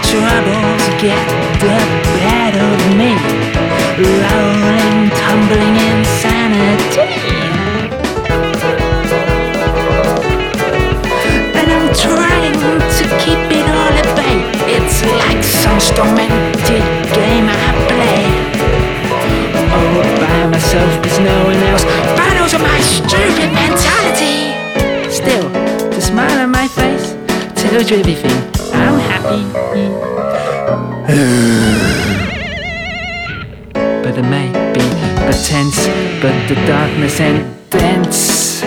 troubles get the better of me. Rolling, tumbling insanity. And I'm trying to keep it all at bay. It's like some tormented game I play. All by myself, there's no one else. Battles of my stupid mentality. Still, the smile on my face tells you everything. I'm happy. But it may be pretense, but the darkness ain't dense.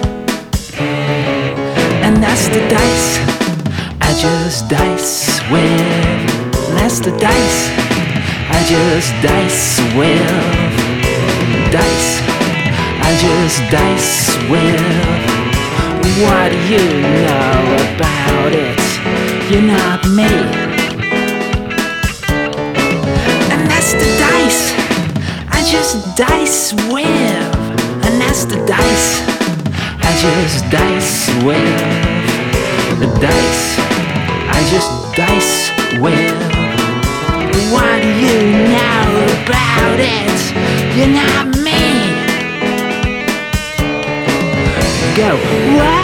And that's the dice I just dice with. That's the dice I just dice with. Dice I just dice with. What do you know about it? You're not me. And that's the dice I just dice with. And that's the dice I just dice with. The dice I just dice with. What do you know about it? You're not me. Go. Whoa.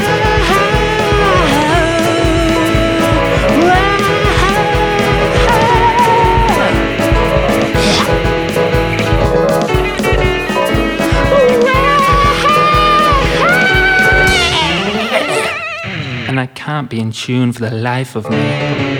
And I can't be in tune for the life of me.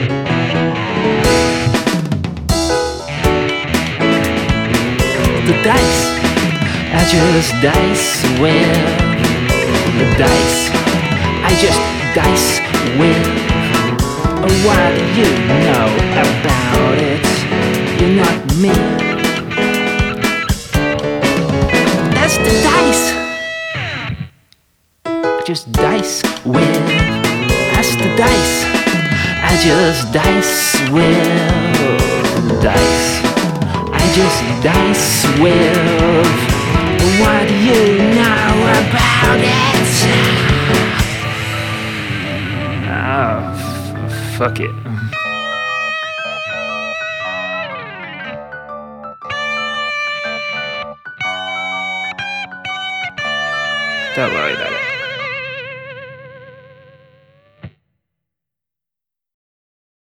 The dice I just dice with. The dice I just dice with. What do you know about it? You're not me. That's the dice I just dice with. That's the dice I just dice with. The dice I just dice with. What do you know about it? Fuck it. Don't worry about it.